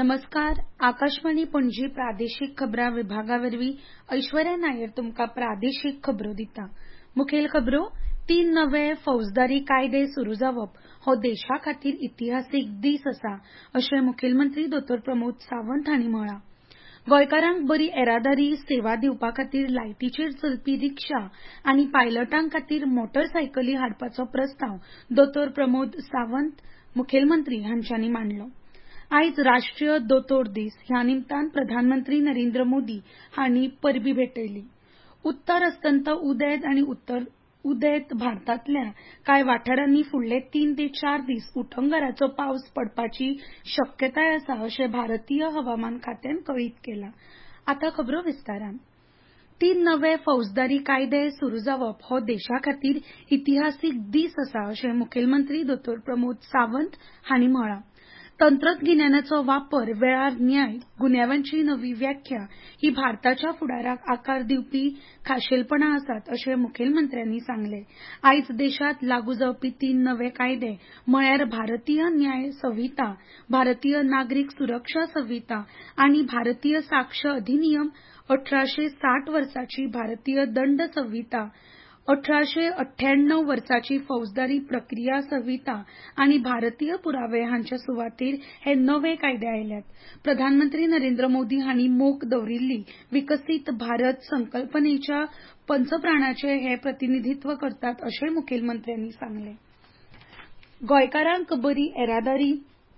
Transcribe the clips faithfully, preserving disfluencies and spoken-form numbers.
नमस्कार. आकाशवाणी पणजी प्रादेशिक खबरां विभागावरवीं ऐश्वर्या नायर तुमकां प्रादेशिक खबरो दिता. मुखेल खबरो. तीन नवे फौजदारी कायदे सुरू जावप हो देशा खातीर इतिहासीक दीस आसा अशें मुखेलमंत्री दोतोर प्रमोद सावंत हांणी म्हळां. गोंयकारांक बरी येरादारी सेवा दिवपा खातीर लायटीचेर चलपी रिक्षा आनी पायलटांक खातीर मोटरसायकली हाडपाचो प्रस्ताव दोतोर प्रमोद सावंत मुखेलमंत्री हांच्यांनी मांडलो. आयज राष्ट्रीय दोतोर दीस ह्या निमतान प्रधानमंत्री नरेंद्र मोदी हांणी परबीं भेटयली. उत्तर अस्तंत उदेंत आनी उत्तर उदेंत भारतांतल्या कांय वाठारांनी फुडले तीन ते चार दीस उटंगराचो पावस पडपाची शक्यताय आसा अशें भारतीय हवामान खात्यान कळीत केलां. आतां खबरो विस्तारान. तीन नवे फौजदारी कायदे सुरू जावप हो देशा खातीर इतिहासीक दीस आसा अशें मुखेलमंत्री दोतोर प्रमोद सावंत हांणी म्हळां. तंत्रगिन्यानाचो वापर वेळार न्याय गुन्यांवांची नवी व्याख्या ही भारताच्या फुडाराक आकार दिवपी खाशेलपणां आसात अशें मुखेलमंत्र्यांनी सांगलें. आयज देशांत लागू जावपी तीन नवे कायदे म्हळ्यार भारतीय न्याय संहिता, भारतीय नागरीक सुरक्षा संहिता आनी भारतीय साक्ष अधिनियम, अठराशे साठ वर्साची भारतीय दंड संहिता, अठराशे अठ्ठ्याण्णव वर्साची फौजदारी प्रक्रिया संहिता आनी भारतीय पुरावे हांच्या सुवातेर हे नवे कायदे आयल्यात. प्रधानमंत्री नरेंद्र मोदी हांणी मोख दवरिल्ली विकसीत भारत संकल्पनेच्या पंचप्राणांचे हे प्रतिनिधित्व करतात अशें मुखेलमंत्र्यांनी सांगलें. गोंयकारांक बरी येरादारी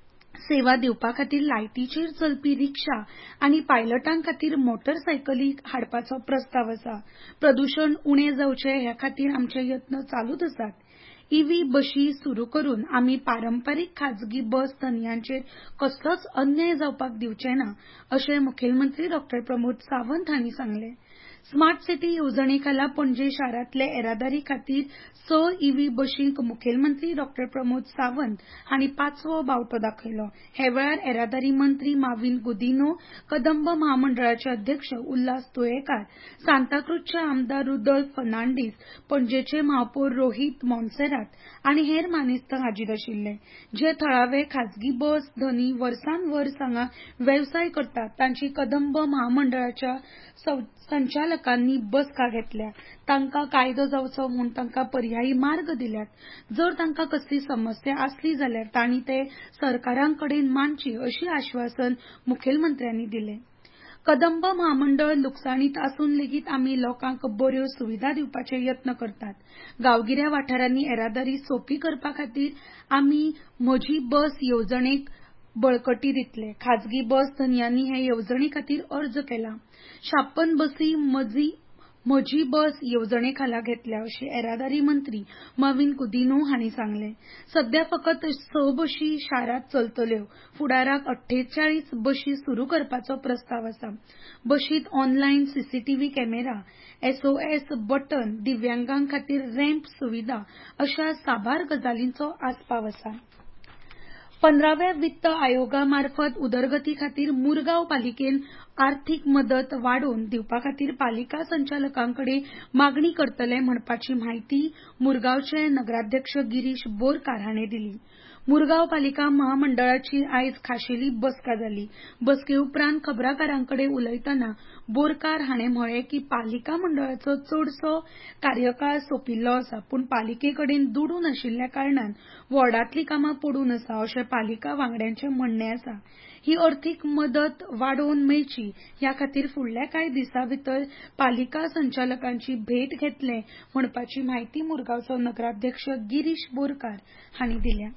सेवा दिवपा खातीर लायटीचेर चलपी रिक्षा आनी पायलटांक खातीर मोटरसायकली हाडपाचो प्रस्ताव आसा. प्रदूषण उणें जावचें हे खातीर आमचे यत्न चालूच आसात. ईव्ही बशी सुरू करून आमी पारंपारीक खाजगी बस धन्यांचेर कसलोच अन्याय जावपाक दिवचे ना अशें मुखेलमंत्री डॉ प्रमोद सावंत हांणी सांगलें. स्मार्ट सिटी येवजणे खाला पणजे शारांतले येरादारी खातीर स ईव्ही बशींक मुखेलमंत्री डॉ प्रमोद सावंत हांणी पांचवो बावटो दाखयलो. हे वेळार येरादारी मंत्री माविन गुदिन्हो, कदंब महामंडळाचे अध्यक्ष उल्हास तुयेकार, सांताक्रूजचे आमदार रुदोल्फ फर्नांडीस, पणजेचे महापौर रोहित मोन्सेरात आनी हेर मानेस्त हाजीर आशिल्ले. जे थळावे खाजगी बस धनी वर्सान वर्स हांगा वेवसाय करतात तांची कदंब महामंडळाच्या संचालकांनी बसका घेतल्या. तांकां कायदो जावचो म्हूण तांकां पर्यायी मार्ग दिल्यात. जर तांकां कसली समस्या आसली जाल्यार तांणी ते सरकारां कडेन मांडची अशी आश्वासन मुखेलमंत्र्यांनी दिलें. कदंब महामंडळ लुकसाणीत आसून लेगीत आमी लोकांक बऱ्यो सुविधा दिवपाचे यत्न करतात. गांवगिऱ्या वाठारांनी येरादारी सोपी करपा खातीर आमी म्हजी बस येवजणेक बळकटी दितले. खाजगी बस धन्यांनी हे येवजणे खातीर अर्ज केला. छाप्पन बसी मजी म्हजी बस येवजणे खाला घेतल्या अशें येरादारी मंत्री माविन गुदिन्हो हांणी सांगलें. सध्या फकत स बशी शारांत चलतल्यो. फुडाराक अठ्ठेचाळीस बशी सुरू करपाचो प्रस्ताव आसा. बशींत online CCTV camera, SOS button, दिव्यांगांक खातीर रॅम्प सुविधा अशा साबार गजालींचो आस्पाव आसा. पंदराव्या वित्त आयोगा मार्फत उदरगती खातीर मुरगांव पालिकेन आर्थीक मदत वाडोवन दिवपा खातीर पालिका संचालकांकडे मागणी करतले म्हणपाची म्हायती मुरगांवचे नगराध्यक्ष गिरीश बोरकार हाणें दिली. मुरगांव पालिका महामंडळाची आयज खाशेली बसका जाली. बसके उपरांत खबराकारांकडेन उलयतना बोरकार हाणें म्हळें की पालिका मंडळाचो चडसो कार्यकाळ सोंपिल्लो आसा पूण पालिके कडेन दुडू नाशिल्ल्या कारणान वॉर्डांतलीं कामां पडून आसा अशें पालिका वांगड्यांचें म्हणणें आसा. ही अर्थीक मदत वाडोवन मेळची ह्या खातीर फुडल्या कांय दिसां भितर पालिका संचालकांची भेट घेतले म्हणपाची म्हायती मुरगांवचो नगराध्यक्ष गिरीश बोरकार हांणी दिल्या.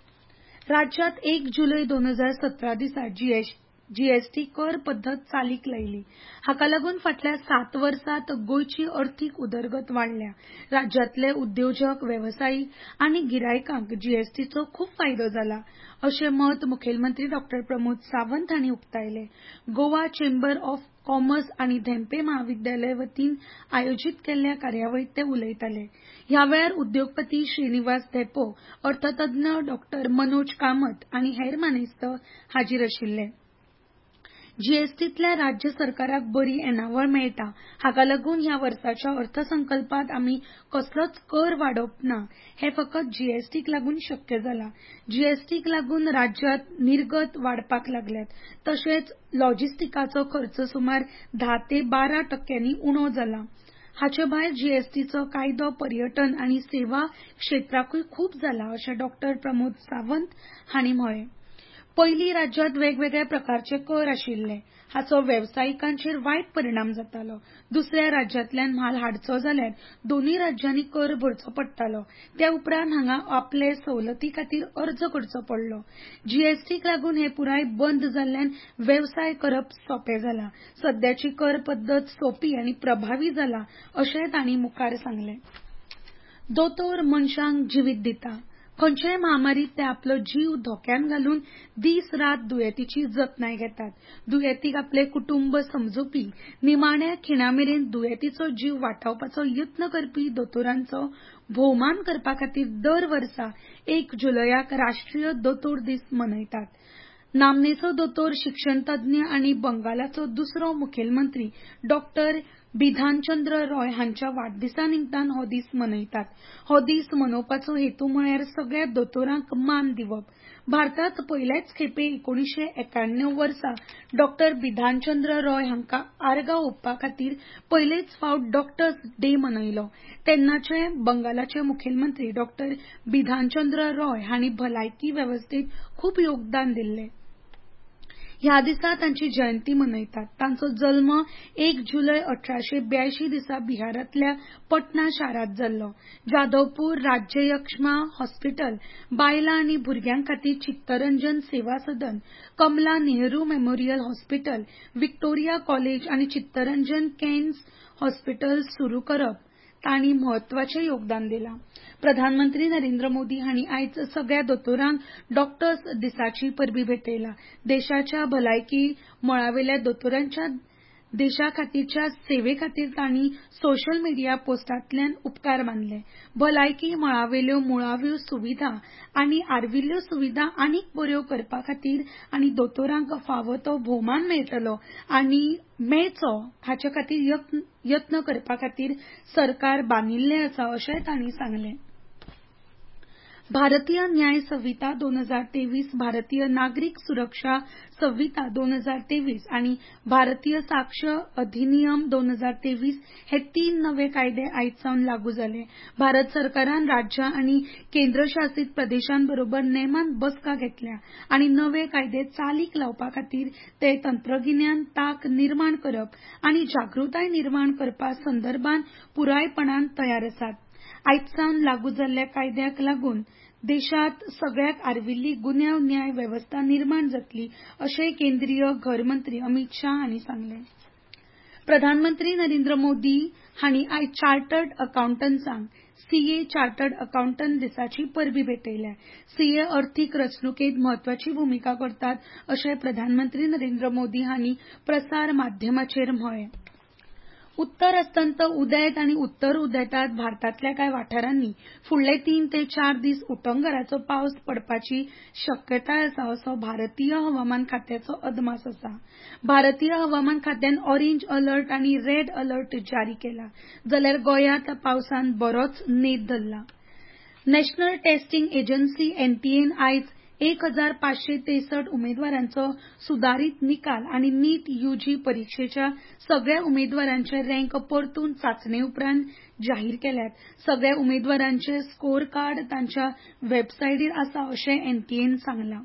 राज्यांत एक जुलय दोन हजार सतरा दिसा जीएसटी कर पद्दत चालीक लायली. हाका लागून फाटल्या सात वर्सांत गोंयची अर्थीक उदरगत वाडल्या. राज्यांतले उद्योजक, वेवसायीक आनी गिरायकांक जीएसटीचो खूब फायदो जाला अशें मत मुखेलमंत्री डॉ प्रमोद सावंत हांणी उक्तायलें. गोवा चेंबर ऑफ कॉमर्स आनी धेंपे म्हाविद्यालय वतीन आयोजीत केल्ल्या कार्यावळींत ते उलयताले. ह्या वेळार उद्योगपती श्रीनिवास धेपो, अर्थतज्ञ डॉ मनोज कामत आनी हेर मानेस्त हाजीर आशिल्ले. जीएसटीतल्या राज्य सरकाराक बरी येणावळ मेळटा, हाका लागून ह्या वर्साच्या अर्थसंकल्पात आमी कसलोच कर वाडोवप ना, हें फकत जीएसटीक लागून शक्य जालां. जीएसटीक लागून राज्यांत निर्गत वाडपाक लागल्यात, तशेंच लॉजिस्टिकाचो खर्च सुमार धा ते बारा टक्क्यांनी उणो जाला. हाचे भायर जीएसटीचो कायदो पर्यटन आनी सेवा क्षेत्राकूय खूब जाला, अशें डॉ प्रमोद सावंत हांणी म्हळें. पयलीं राज्यांत वेगवेगळ्या प्रकारचे कर आशिल्ले, हाचो वेवसायिकांचेर वायट परिणाम जातालो. दुसऱ्या राज्यांतल्यान म्हाल हाडचो जाल्यार दोनूय राज्यांनी कर भरचो पडटालो. त्या उपरांत हांगा आपले सवलती खातीर अर्ज करचो पडलो. जीएसटीक लागून हें पुराय बंद जाल्ल्यान वेवसाय करप सोंपें जालां. सद्याची कर पद्दत सोपी आनी प्रभावी जाला, अशें तांणी मुखार सांगलें. दोतोर मनशांक जिवीत दिता. खंयचेय महामारीत ते आपलो जीव धोक्यान घालून दीस रात दुयेतीची जतनाय घेतात. दुयेतीक आपले कुटुंब समजुपी, निमाण्या खिणामेरेन दुयेतीचो जीव वाटावपाचो यत्न करपी दोतोरांचो भोवमान करपा खातीर दर वर्सा एक जुलयाक राष्ट्रीय दोतोर दीस मनयतात. नामनेचो दोतोर शिक्षणतज्ञ आनी बंगालाचो दुसरो मुखेलमंत्री डॉ बिधानचंद्र रॉय हांच्या वाडदिसा निमतान हो दीस मनयतात. हो दीस मनोवपाचो हेतू म्हळ्यार सगळ्या दोतोरांक मान दिवप. भारतांत पयलेच खेपे एकोणीशे एक्याण्णव वर्सा डॉ बिधानचंद्र रॉय हांकां आर्गां ओंपपा खातीर पयलेच फावट डॉक्टर्स डे मनयलो. तेन्नाचे बंगालाचे मुखेलमंत्री डॉ बिधानचंद्र रॉय हांणी भलायकी वेवस्थेत खूब योगदान दिल्लें. ह्या दिसा तांची जयंती मनयतात. तांचो जल्म एक जुलय अठराशे ब्यायशीं दिसा बिहारांतल्या पटना शारांत जाल्लो. जादवपूर राज्य यक्ष्मा हॉस्पिटल, बायलां आनी भुरग्यां खातीर Chittaranjan Seva Sadan, Kamala Nehru memorial hospital, Victoria college आनी चित्तरंजन कॅन्स हॉस्पिटल सुरू करप तांणी म्हत्वाचें योगदान दिलां. प्रधानमंत्री नरेंद्र मोदी हांणी आयज सगळ्या दोतोरांक डॉक्टर्स दिसाची परबीं भेटयल्या. देशाच्या भलायकी मळावेल्या दोतोरांच्या देशा खातीरच्या सेवे खातीर तांणी सोशल मिडिया पोस्टांतल्यान उपकार मानले. भलायकी मळावेल्यो मुळाव्यो सुविधा आनी आर्विल्ल्यो सुविधा आनीक बऱ्यो करपा खातीर आनी दोतोरांक फावो तो भोवमान मेळटलो आनी मेळचो हाचे खातीर यत्न करपा खातीर सरकार बांदिल्लें आसा, अशें तांणी सांगलें. भारतीय न्याय संहिता दोन हजार तेवीस, भारतीय नागरिक सुरक्षा संहिता दोन हजार तेवीस आनी भारतीय साक्ष अधिनियम दोन हजार तेवीस हे तीन नवे कायदे आयज सावन लागू जाले. भारत सरकारान राज्यां आनी केंद्रशासीत प्रदेशांबरोबर नेमान बसका घेतल्या आनी नवे कायदे चालीक लावपा खातीर ते तंत्रगिन्यान तांक निर्माण करप आनी जागृताय निर्माण करपा संदर्भान पुरायपणान तयार आसात. आयज सावन लागू जाल्ल्या कायद्याक लागून देशांत सगळ्याक आर्विल्ली गुन्यांव न्याय वेवस्था निर्माण जातली, अशें केंद्रीय घर मंत्री अमित शाह हांणी सांगलें. प्रधानमंत्री नरेंद्र मोदी हांणी आयज चार्टर्ड अकावंटंट्सांक सीए चार्टर्ड अकावंटंट दिसाची परबीं भेटयल्या. सीए अर्थीक रचणुकेंत म्हत्वाची भुमिका करतात, अशें प्रधानमंत्री नरेंद्र मोदी हांणी प्रसार माध्यमाचेर म्हळें. उत्तर अस्तंत उदेंत आनी उत्तर उदेंतांत भारतांतल्या कांय वाठारांनी फुडले तीन ते चार दीस उटंगराचो पावस पडपाची शक्यताय आसा, असो भारतीय हवामान खात्याचो अदमास आसा. भारतीय हवामान खात्यान ऑरेंज अलर्ट आनी रेड अलर्ट जारी केला, जाल्यार गोंयांत पावसान बरोच नेट धरला. नॅशनल टेस्टिंग एजन्सी एनटीएन आयज एक हजार पाचशे तेसठ उमेदवारांचो सुदारीत निकाल आनी नीट यूजी परीक्षेच्या सगळ्या उमेदवारांचे रँक परतून चाचणे उपरांत जाहीर केल्यात. सगळ्या उमेदवारांचे स्कोर कार्ड तांच्या वेबसायटीर आसा, अशें एनटीएन सांगलां.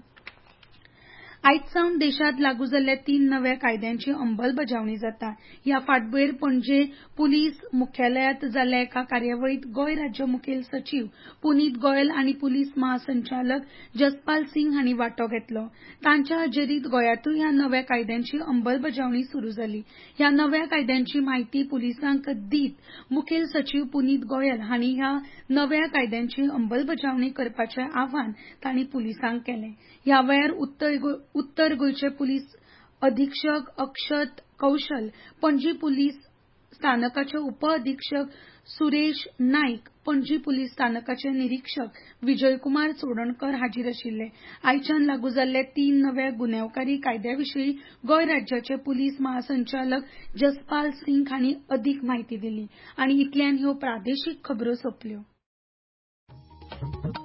आयज सावन देशांत लागू जाल्ल्या तीन नव्या कायद्यांची अंमलबजावणी जाता. ह्या फाटभुंयेर पणजे पुलीस मुख्यालयांत जाल्ल्या एका कार्यावळींत गोंय राज्य मुखेल सचीव पुनीत गोयल आनी पुलीस महासंचालक जसपाल सिंग हांणी वांटो घेतलो. तांच्या हाजेरींत गोंयांतूय ह्या नव्या कायद्यांची अंमलबजावणी सुरू जाली. ह्या नव्या कायद्यांची म्हायती पुलिसांक दीत मुखेल सचीव पुनीत गोयल हांणी ह्या नव्या कायद्यांची अंमलबजावणी करपाचें आवाहन तांणी पुलिसांक केलें. ह्या वेळार उत्तर गोंयचे पुलीस अधीक्षक अक्षत कौशल, पणजी पुलीस स्थानकाचे उप अधीक्षक सुरेश नाईक, पणजी पुलीस स्थानकाचे निरीक्षक विजयकुमार चोडणकर हाजीर आशिल्ले. आयच्यान लागू जाल्ले तीन नव्या गुन्यांवकारी कायद्याविशीं गोंय राज्याचे पुलीस महासंचालक जसपाल सिंग हांणी अदीक म्हायती दिली. आनी इतल्यान ह्यो प्रादेशीक खबरो सोंपल्यो.